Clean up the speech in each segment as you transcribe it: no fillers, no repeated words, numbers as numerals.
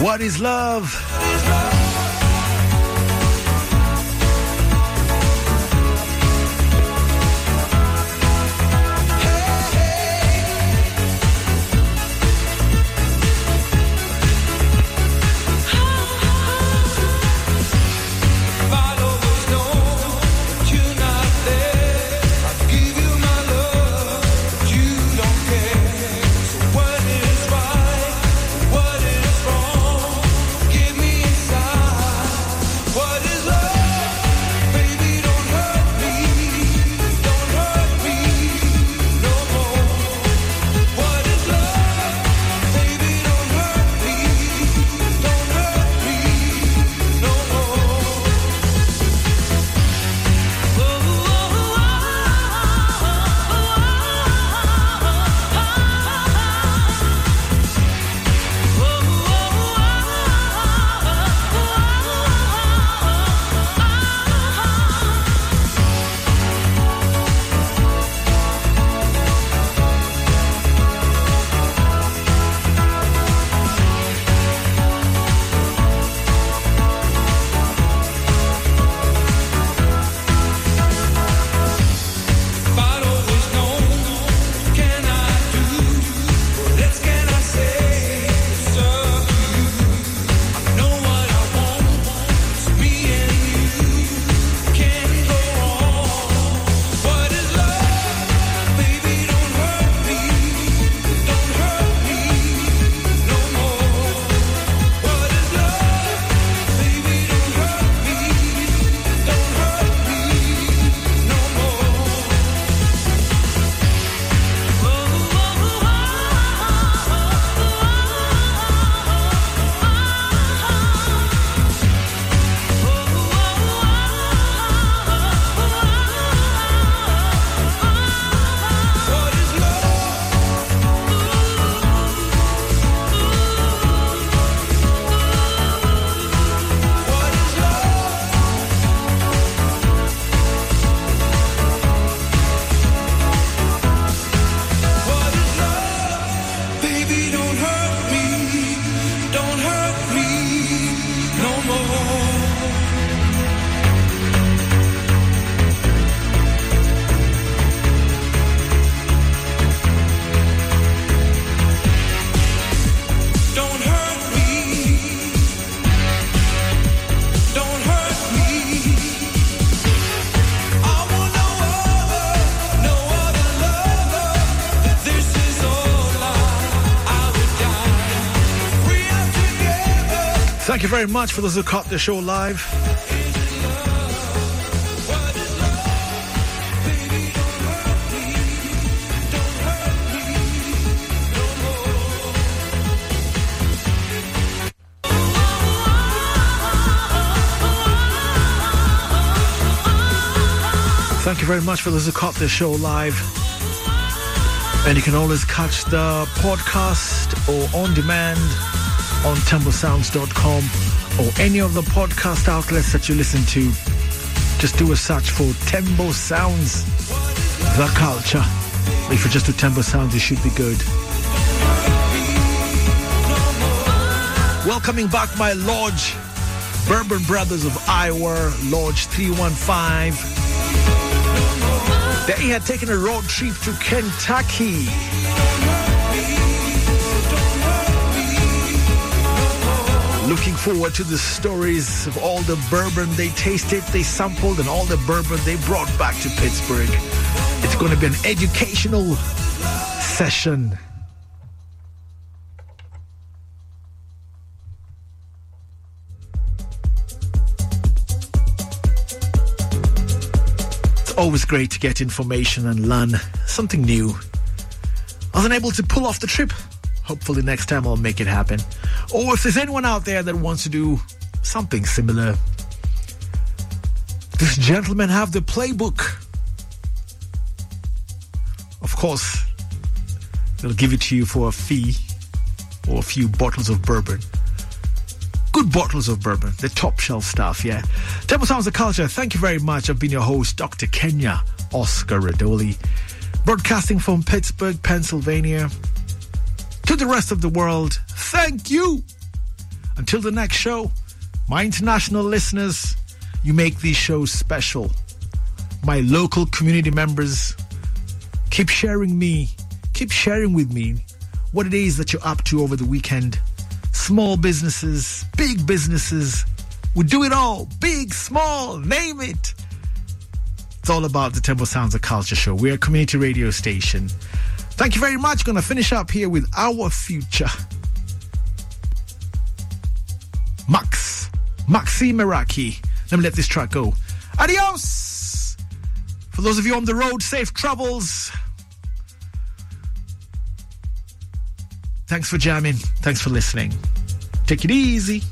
What is love? Thank you very much for those who caught the show live. Thank you very much for those who caught the show live. And you can always catch the podcast or on demand on tembosounds.com or any of the podcast outlets that you listen to. Just do a search for Tembo Sounds, the culture. If you just do Tembo Sounds, it should be good. Welcoming back my Lodge, Bourbon Brothers of Iowa, Lodge 315. They had taken a road trip to Kentucky. Looking forward to the stories of all the bourbon they tasted, they sampled, and all the bourbon they brought back to Pittsburgh. It's going to be an educational session. It's always great to get information and learn something new. I was unable to pull off the trip. Hopefully next time I'll make it happen. Or if there's anyone out there that wants to do something similar, this gentleman have the playbook. Of course, they'll give it to you for a fee or a few bottles of bourbon. Good bottles of bourbon, the top shelf stuff, yeah. Temple Sounds of Culture, thank you very much. I've been your host, Dr. Kenya Oscar Radoli, broadcasting from Pittsburgh, Pennsylvania. To the rest of the world, thank you. Until the next show, my international listeners, you make these shows special. My local community members, keep sharing with me what it is that you're up to over the weekend. Small businesses, big businesses, we do it all. Big, small, name it. It's all about the Temple Sounds of Culture show. We're a community radio station. Thank you very much. Going to finish up here with Our Future. Maxi Meraki. Let me let this track go. Adios! For those of you on the road, safe travels. Thanks for jamming. Thanks for listening. Take it easy.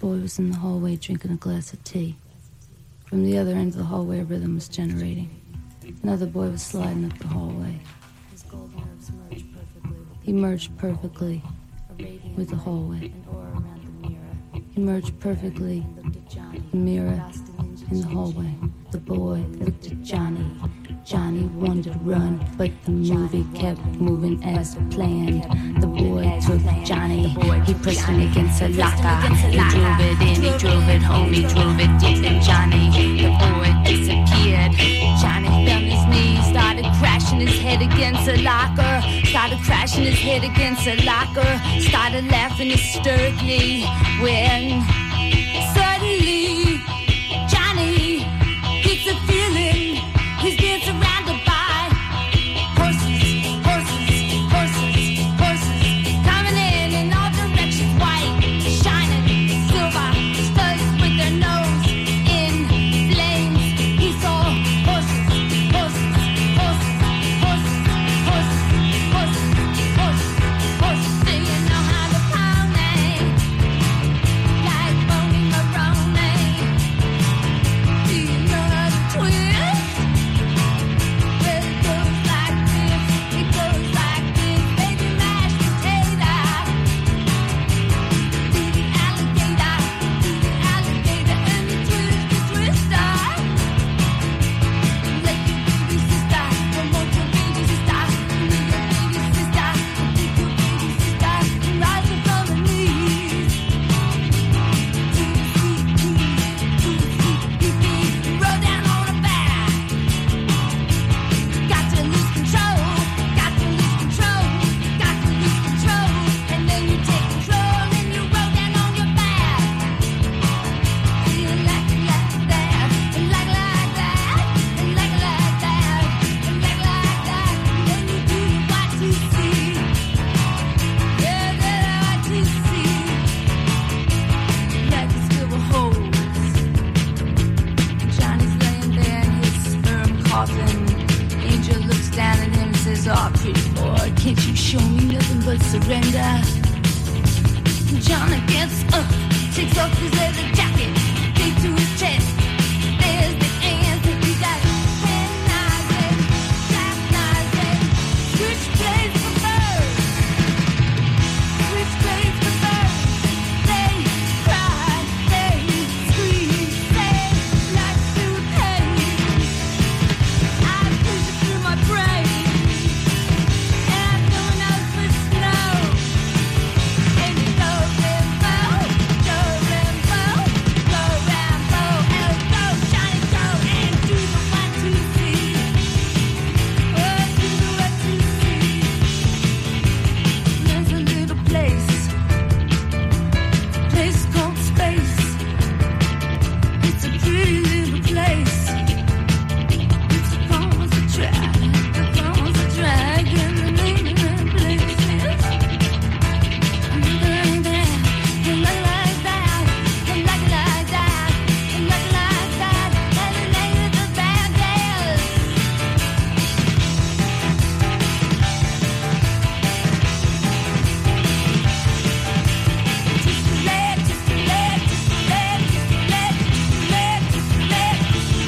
boy was in the hallway drinking a glass of tea. From the other end of the hallway, a rhythm was generating. Another boy was sliding up the hallway. His gold nerves merged perfectly. He merged perfectly with the hallway. He merged perfectly the mirror in the hallway. The boy looked at Johnny. Johnny wanted to run, but the movie kept moving as planned. The boy took Johnny, he pressed him against a locker. He drove it in, he drove it home, he drove it deep in Johnny. The boy disappeared. Johnny fell on his knees, started crashing his head against a locker. Started crashing his head against a locker. Started laughing hysterically when suddenly Johnny gets a feeling he's being surrounded by horses, horses, horses, horses, coming in all directions, white, shining, silver, studs with their nose in flames. He saw horses, horses, horses, horses, horses, horses, horses, horses. Do you know how to pony? Like Boney Maroney. Do you know how to twist? Well, it goes like this, it goes like this, baby mashed potato. Do the alligator, and the twister. Like your baby sister, don't want your baby sister. Need your baby sister, take your baby sister, and rise up from her knees. To the sweet pea, roll down on her back. Got to lose control, got to lose control, got to lose control, and then you take control and you roll down on your back. Feeling like that, and like that, and like that, and like that, and then you do the Y2C. Yeah, the Y2C. Like a silver hose. Johnny's laying there in his sperm coffin. Angel looks down at him and says, "Oh, pretty boy, can't you show me nothing but surrender?" Johnny gets up, takes off his leather jacket, takes to his chest. There's the answer. He got pen knives and jack knives and switchblades for birds. Switchblades for birds. They cry, they scream, they like to pain. I push it through my brain, and I'm going out with snow. And you go Rambo, Joe Rambo, go Rambo, and go Johnny go and do the 1, 2, 3. Oh, do the 1, 2, 3. There's a little place called space. It's a pretty little place. It's a cause of drag, and the name of that place is like that, and like that, and like that, and like that, and the name of the bad gas. Just a leg, just a leg, just a leg, just a leg, just a leg,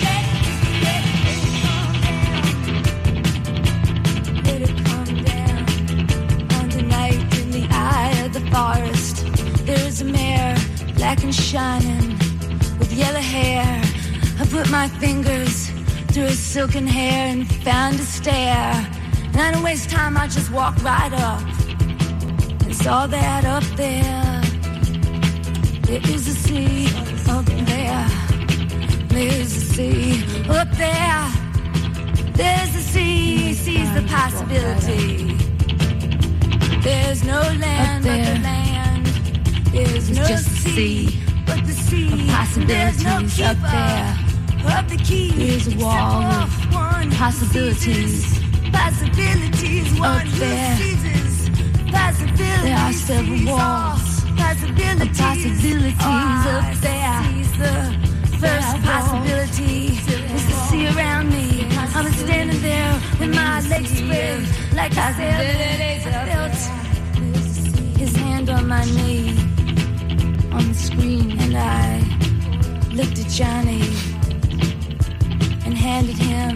just a leg, just a leg, let it calm down. On the night in the eye of the forest, there is a mare, black and shining, with yellow hair. I put my fingers through her silken hair and found a stair. And I don't waste time, I just walk right up. It's all that up there. There is a sea up there. There's a sea up there. There's a sea, sees the possibility. There's no land but the land. There's no just a sea but the sea. of possibilities There's no up keeper there. of the key. There's a wall of one possibilities possibilities up one who there. seizes possibilities. There are several walls possibilities of possibilities up there. The first possibility is to see around me. I was standing there with my legs spread like I felt his hand on my knee. on the screen, and I looked at Johnny and handed him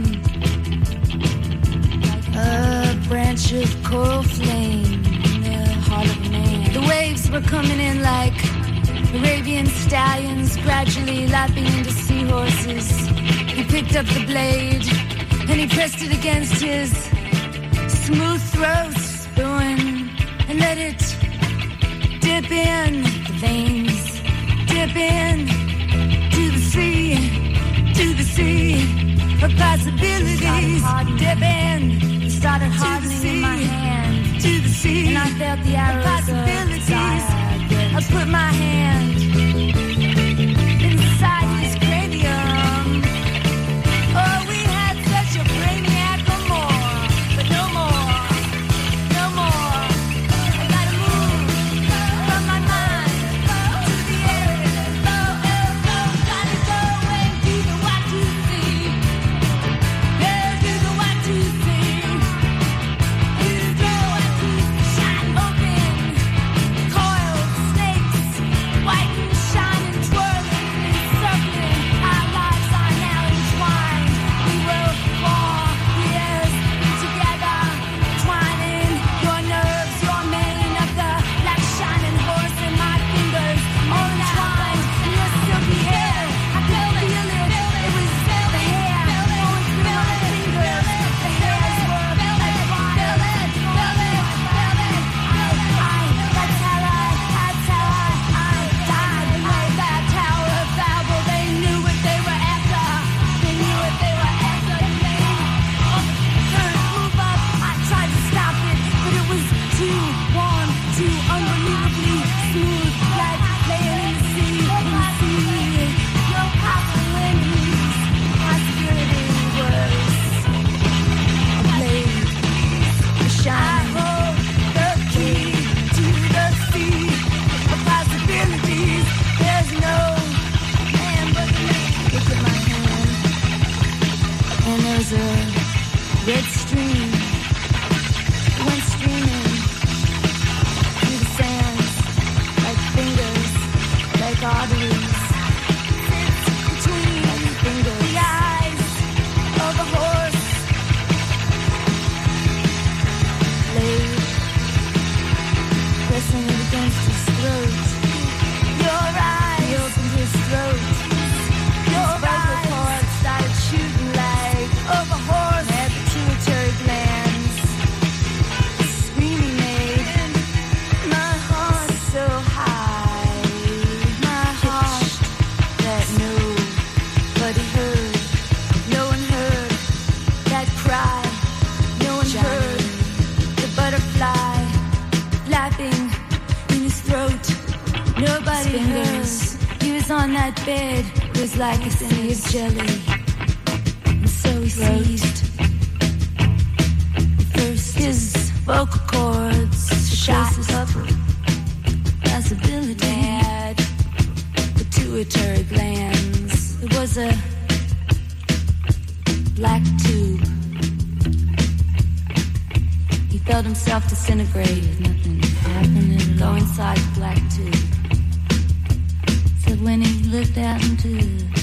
a branch of coral flame in the heart of a man. The waves were coming in like Arabian stallions, gradually lapping into seahorses. He picked up the blade and he pressed it against his smooth throat, spoon, and let it dip in the veins, dip in to the sea of possibilities. Dip in, it started hardening in my hand, to the sea, and I felt the arrows of possibilities. I put my hand inside his cranium. Oh, we had such a brainiac, no more, but no more, no more. I gotta move from my mind to the air. Gotta go and do the what to see. Yeah, do the what to see. Do the what to shine open. Coiled snakes, white and shining, twirling and circling. Our lives are now entwined. We will fall years together, twining your nerves, your mane of the black shining horse in my fingers, all entwined in your silky hair. I could feel it. It was the hair going through my fingers. The hairs were like wine. That's how I died. Below that Tower of Babel, they knew what they were after. They knew what they were after. Couldn't move up. I tried to stop it, but it was too warm, too unbelievably smooth, like laying in the sea. No possibilities. Possibility was a blade, a shine. I hold the key to the sea of possibilities. There's no man but me. Look at my hand, and there's a red stream. It went streaming through the sands like fingers, like arteries. It's between the eyes of a horse. Blade pressing it against his throat. Your eyes, he opened his throat. Your vocal cords started shooting like of a horse. Had pituitary glands. Screaming made my heart so high. My heart that nobody heard. No one heard that cry. No one heard the butterfly flapping in his throat. Nobody heard. He was on that bed. It was like a sea of jelly. And so he seized. First his vocal cords shot up. Possibility had pituitary glands. It was a black tube. He felt himself disintegrate. Nothing happened. Go inside the black tube. Said when he looked out into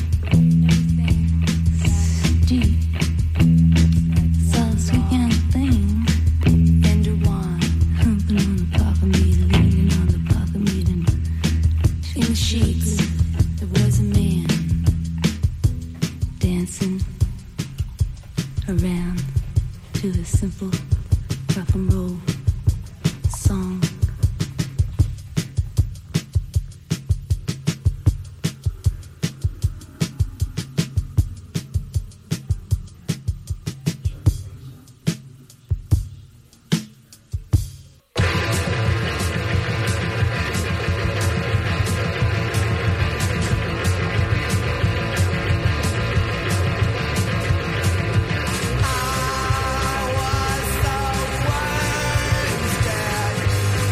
deep, saw the sweet young thing, tender wine, humping on the pocket meat, leaning on the pocket meat, and in the sheets there was a man dancing around to a simple rock and roll song. I was so wasted.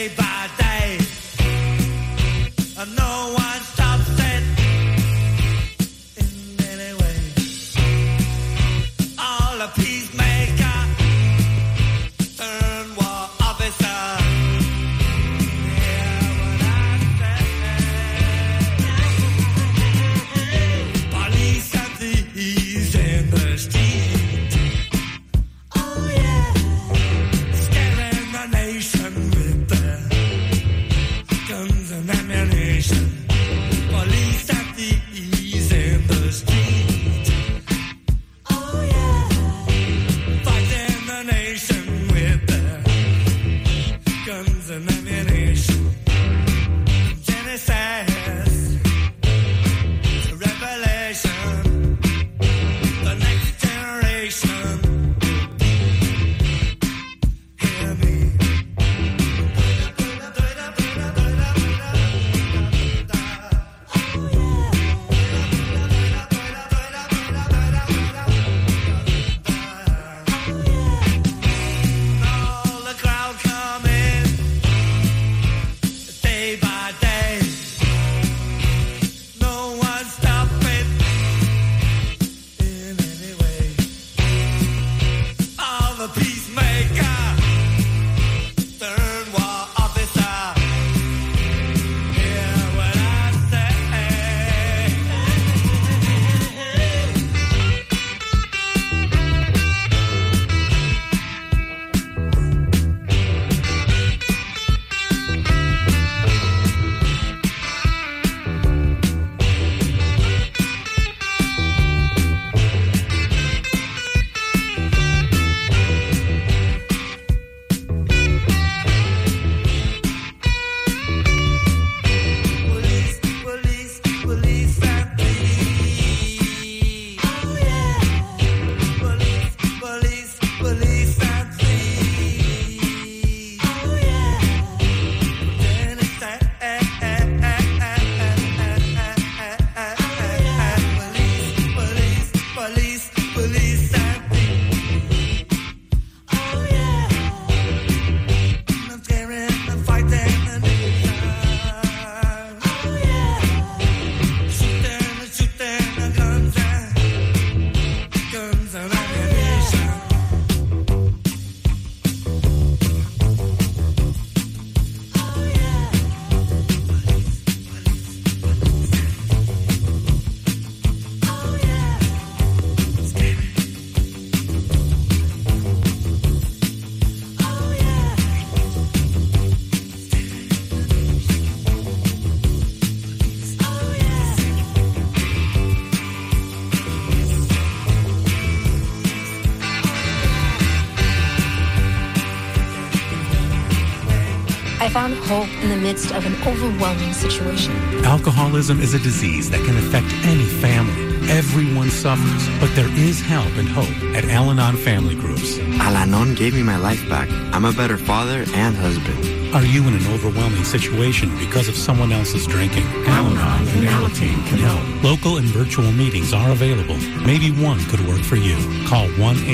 I found hope in the midst of an overwhelming situation. Alcoholism is a disease that can affect any family. Everyone suffers, but there is help and hope at Al-Anon Family Groups. Al-Anon gave me my life back. I'm a better father and husband. Are you in an overwhelming situation because of someone else's drinking? Al-Anon and Alateen can help. Local and virtual meetings are available. Maybe one could work for you. Call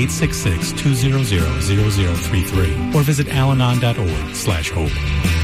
1-866-200-0033 or visit alanon.org/hope.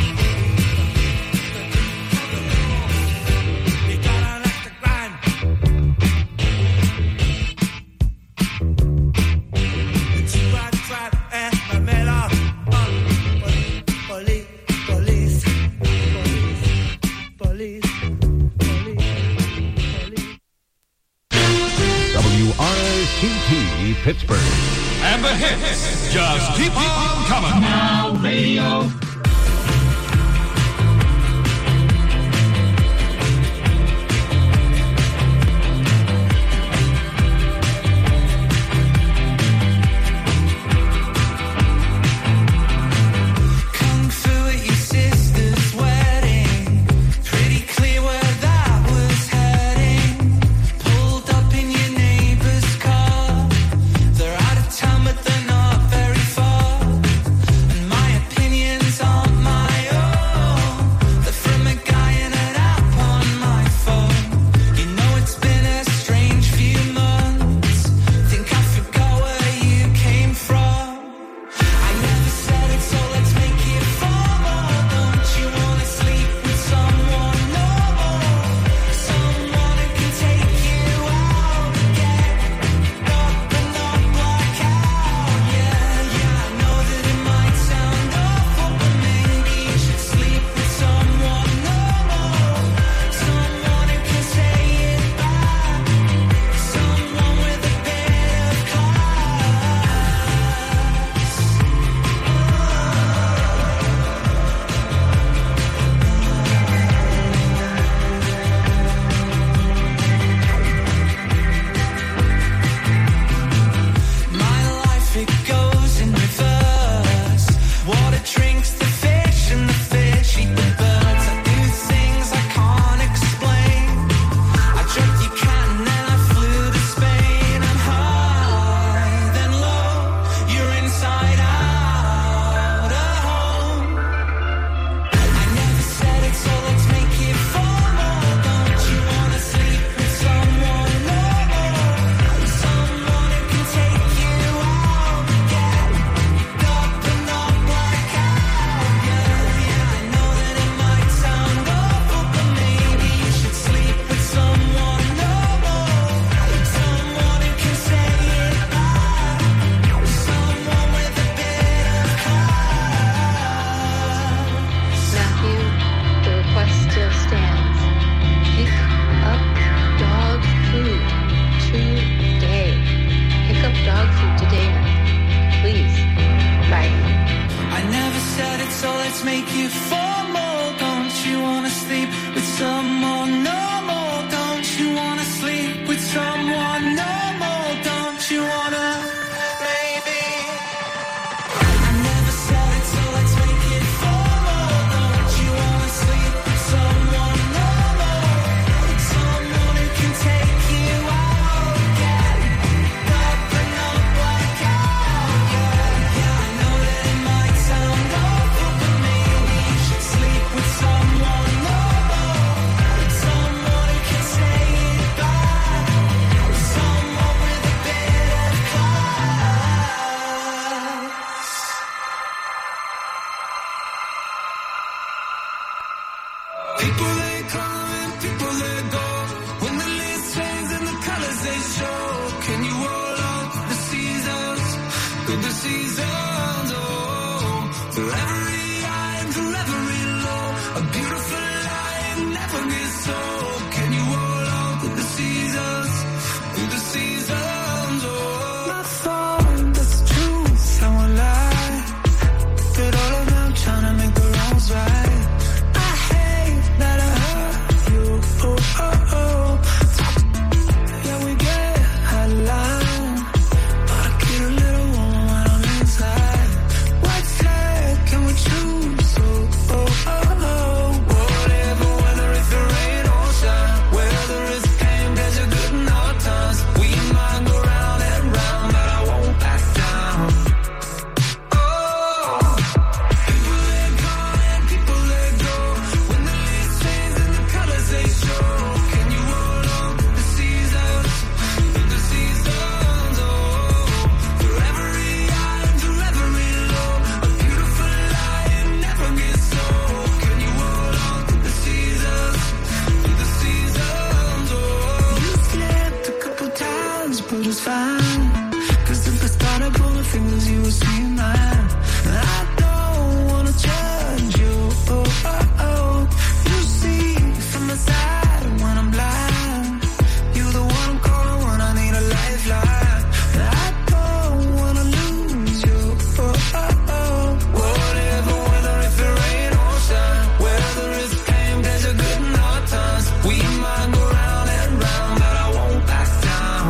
Pittsburgh. And the hits just keep on coming. Now radio. They're out of town, but they're not very far. And my opinion's someone no more? Don't you wanna sleep with someone no more? Don't you wanna? Maybe I never said it, so let's make it formal. Don't you wanna sleep with someone no more? Someone who can take you out, get up and up like out, yeah. I know that it might sound awful, but maybe you should sleep with someone no more. Someone who can say it back, someone with a bit of class. People they come and people they go. When the leaves change and the colors they show. Can you hold on to the seasons? Through the seasons, oh. Through every high and through every low. A beautiful lie never gets old. Can you hold on to the seasons? Through the seasons, oh. My fault, that's the truth, I won't lie. But all of them trying to make the wrongs right. I hate that I hurt you, oh, oh, oh. Yeah, we get out of line, but I get a little warm when I'm inside. What's that? Can we choose? Oh, oh, oh, oh. Whatever, whether it's the rain or shine, whether it's pain, there's a good in all times. We might go round and round, but I won't back down. Oh, people let go and people let go. When the leaves change and the colors they show. Can you hold on to the seasons? Through the seasons, oh. Through every high and through every low. A beautiful lie never gets old. Can you hold on to the seasons? Through the seasons, oh. You slipped a couple times, but it's fine. 'Cause if I started pulling fingers, you would see mine. I don't wanna judge you, oh, oh, oh. You see from the side when I'm blind. You're the one I'm calling when I need a lifeline. I don't wanna lose you, oh, oh, oh. Whatever, whether it's the rain or shine, whether it's pain, there's a good in all times. We might go round and round, but I won't back down.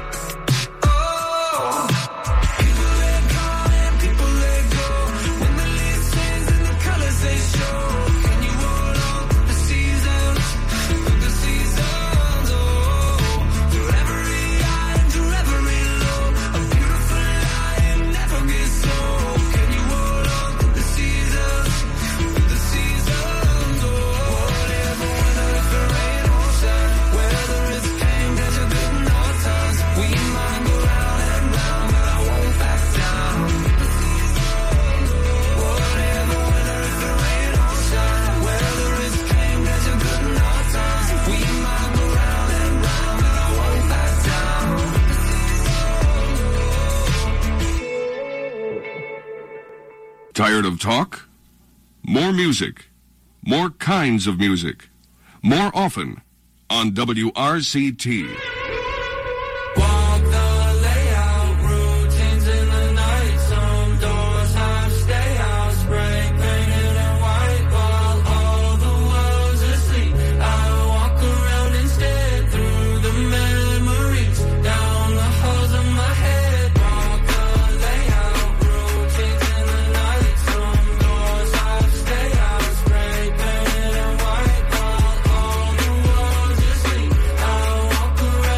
Oh, people let go and people let go. When the leaves change and the colors they show. Can you hold on to the seasons? Through the seasons, oh. Through every high and through every low. A beautiful lie never gets old. Can you hold on to the seasons? Through the seasons, oh. Whatever, whether it's the rain or shine, whether it's pain, there's a good in all times. We might go round and round, but I won't back down. Whatever, whether it's the rain or shine, whether it's pain, there's a good in all times. We might go round and round, but I won't back down. Tired of talk? More music. More kinds of music. More often on WRCT. Walk the layout, routines in the night. Some doors have stay out, spray painted and white while all the world's asleep. I walk around instead through the memories, down the halls of my head. Walk the layout, routines in the night. Some doors have stay out, spray painted and white while all the world's asleep. I walk around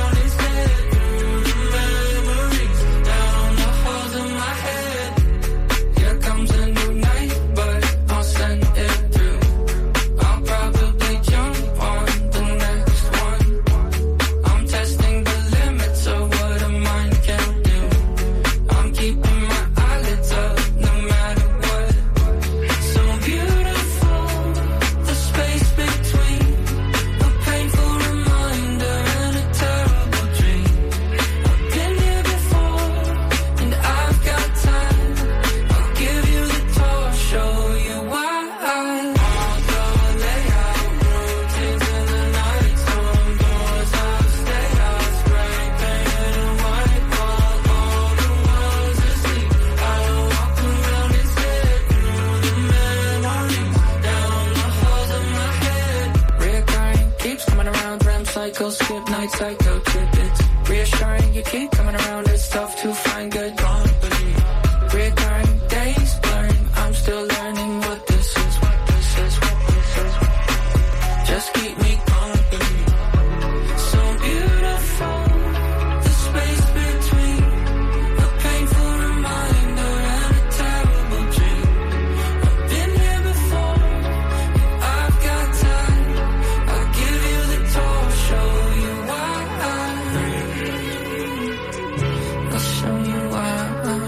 kill, skip nights like go trip. It's reassuring you keep coming around. It's tough to find good company. Recurring days blurring. I'm still learning what this is, what this is, what this is. Just keep me company. So beautiful, the space between a painful reminder and a terrible dream. I've been here before, and I've got time. I'll give you the tour, show you why. I'll show you why.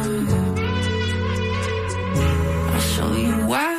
I'll show you why.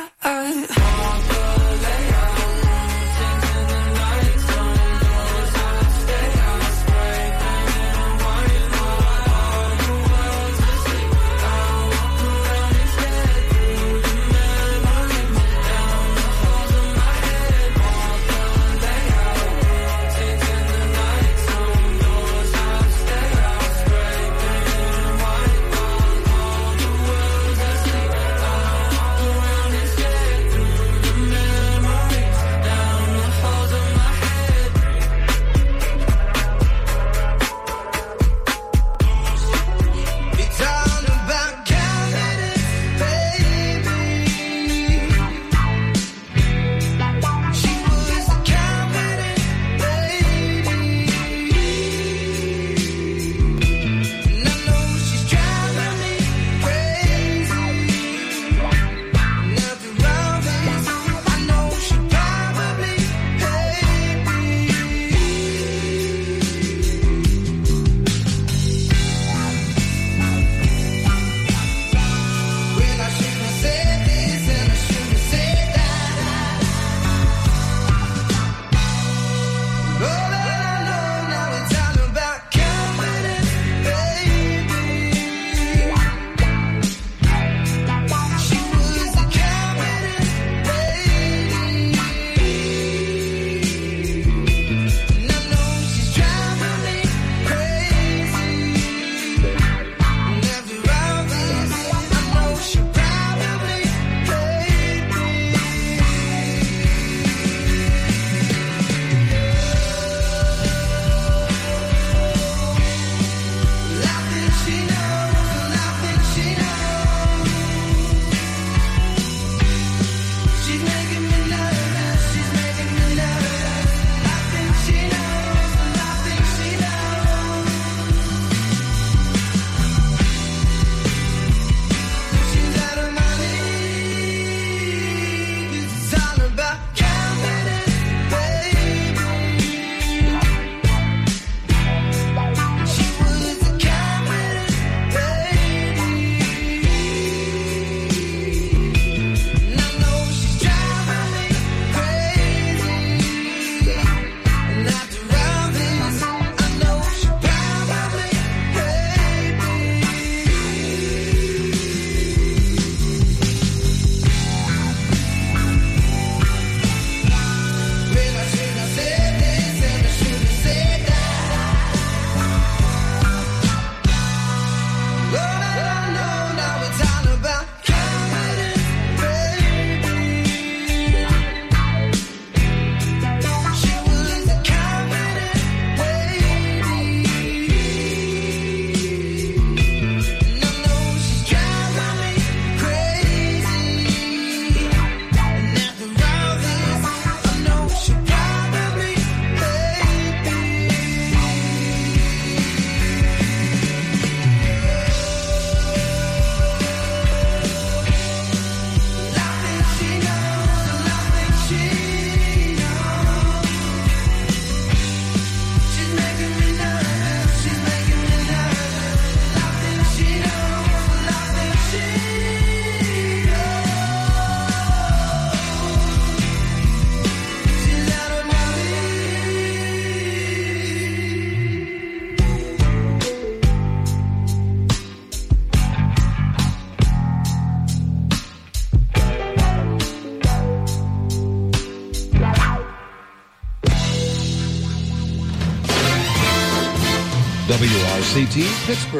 WRCT Pittsburgh.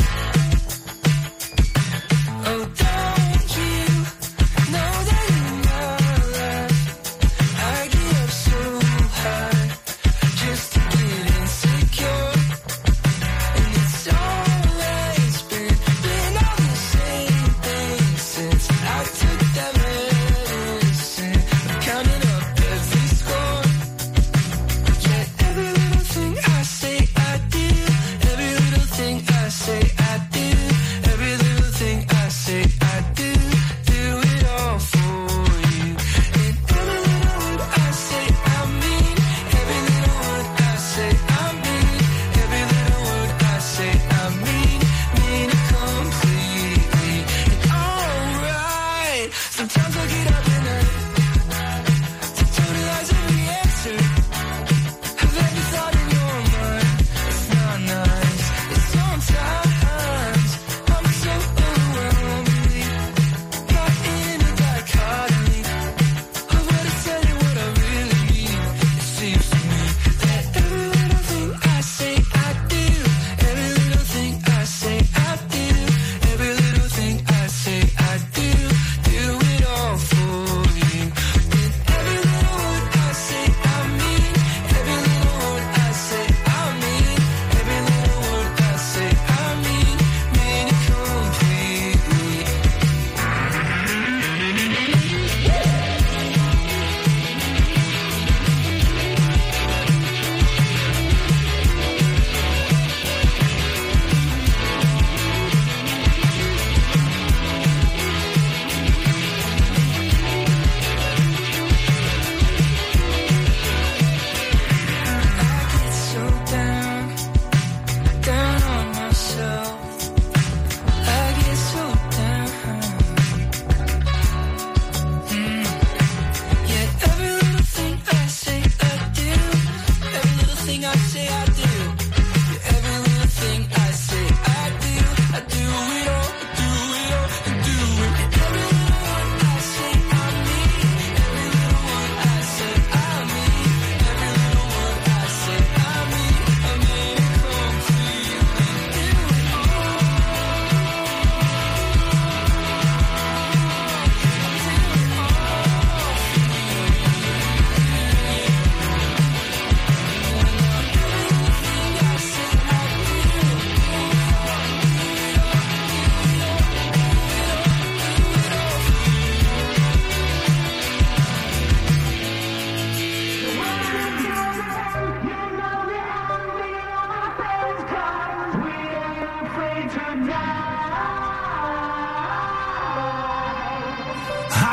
Oh, don't you know that you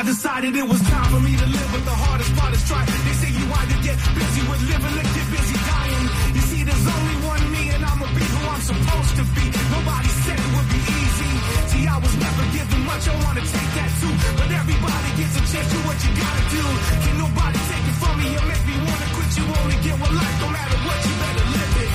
I decided it was time for me to live, but the hardest part is trying. They say you either get busy with living or get busy dying. You see, there's only one me, and I'ma be who I'm supposed to be. Nobody said it would be easy. See, I was never given much, I wanna take that too. But everybody gets a chance, do what you gotta do. Can nobody take it from me or make me wanna quit? You only get one life, no matter what, you better live it.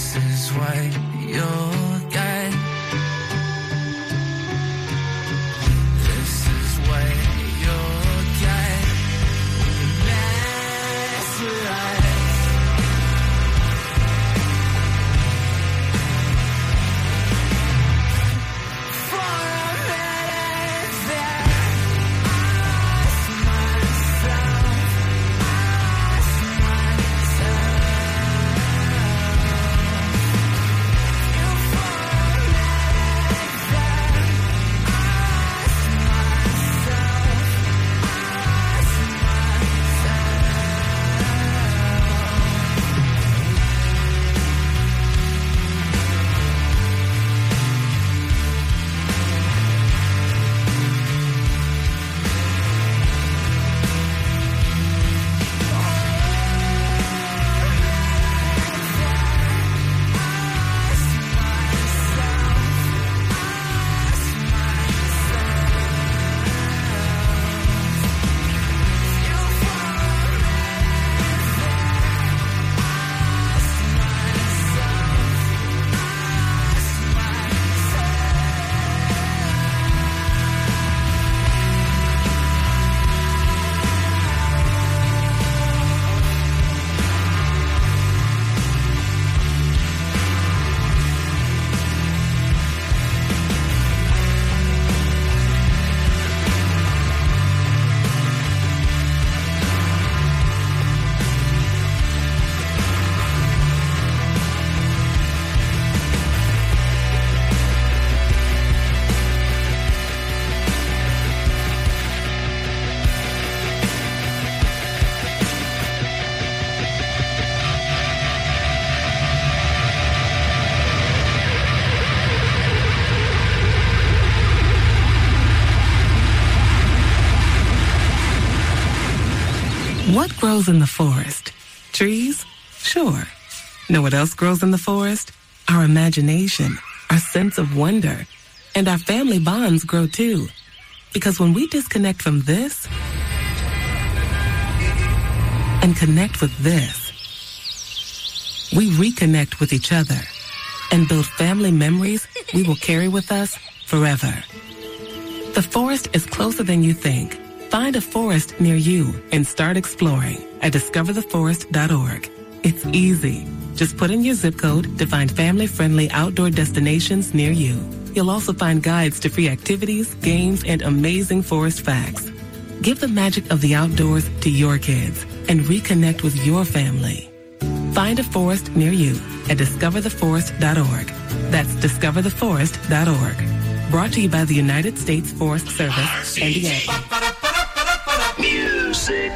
This is what you'll get. This is what you'll get. Mesmerized. What grows in the forest? Trees? Sure. Know what else grows in the forest? Our imagination, our sense of wonder, and our family bonds grow too. Because when we disconnect from this and connect with this, we reconnect with each other and build family memories we will carry with us forever. The forest is closer than you think. Find a forest near you and start exploring at discovertheforest.org. It's easy. Just put in your zip code to find family-friendly outdoor destinations near you. You'll also find guides to free activities, games, and amazing forest facts. Give the magic of the outdoors to your kids and reconnect with your family. Find a forest near you at discovertheforest.org. That's discovertheforest.org. Brought to you by the United States Forest Service and the Ag. Music.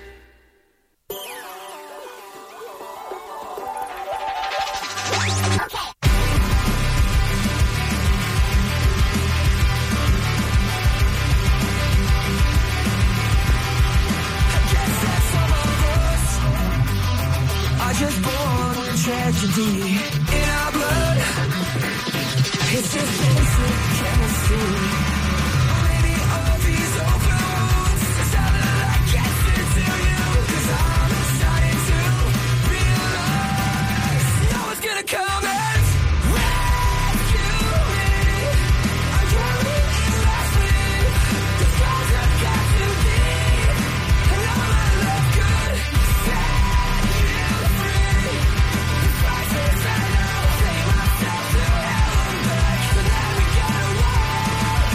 Just born tragedy in our blood. It's just basic chemistry. Maybe all these open wounds sounded like cancer to you. 'Cause I'm starting to realize no one's gonna come and rescue me. I'm drowning in laughing. The scars have got too deep. And all my love could set you free. The prices I know, take myself to hell and back. So now we gotta walk.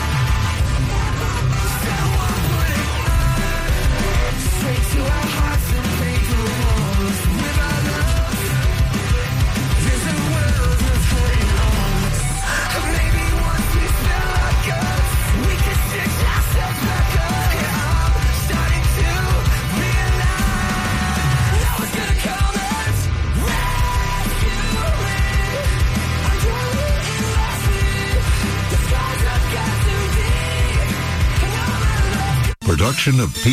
Someone put it on. Straight to our hearts and make the walls. With our love, there's a world that's hurting us. Maybe once we smell our guts, we can stitch ourselves back up. And I'm starting to realize no one's gonna come and rescue me. I'm drowning in laughing. The scars have got too deep. And all my love. Production of P.